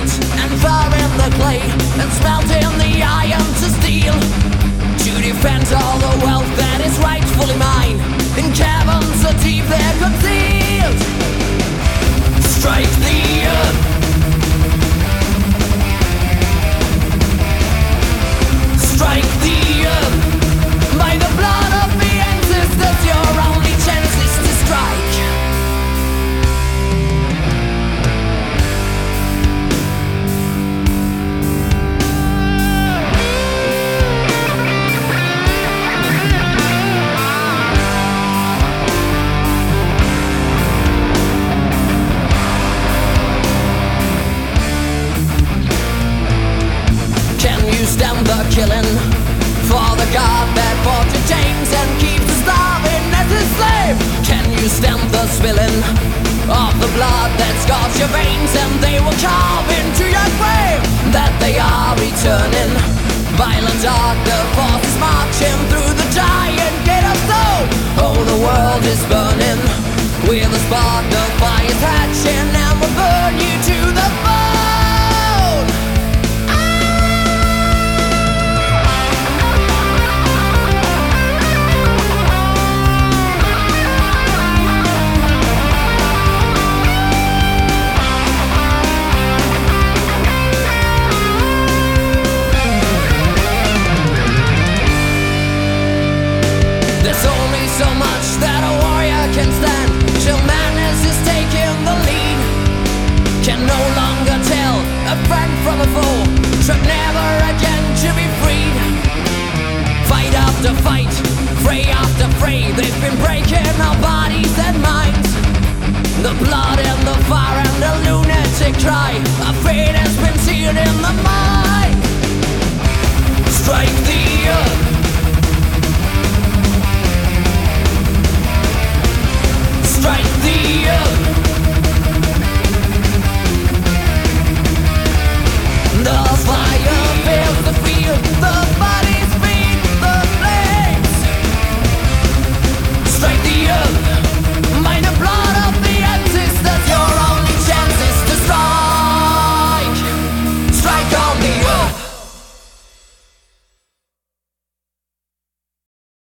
heat and fire in the clay and smelting the iron to steel, to defend all the wealth that is rightfully mine in caverns so deep they're concealed. Strike the earth, strike the earth, by the blood of the ancestors your only chance is to strike. Stand the killing for the God that bought your chains and keeps the starving as his slave? Can you stand the spilling of the blood that scars your veins and they will carve into your grave? That they are returning, violent dark, the forces marching through the giant gate of stone. Oh, the world is burning with a spark, the fire's hatching and we're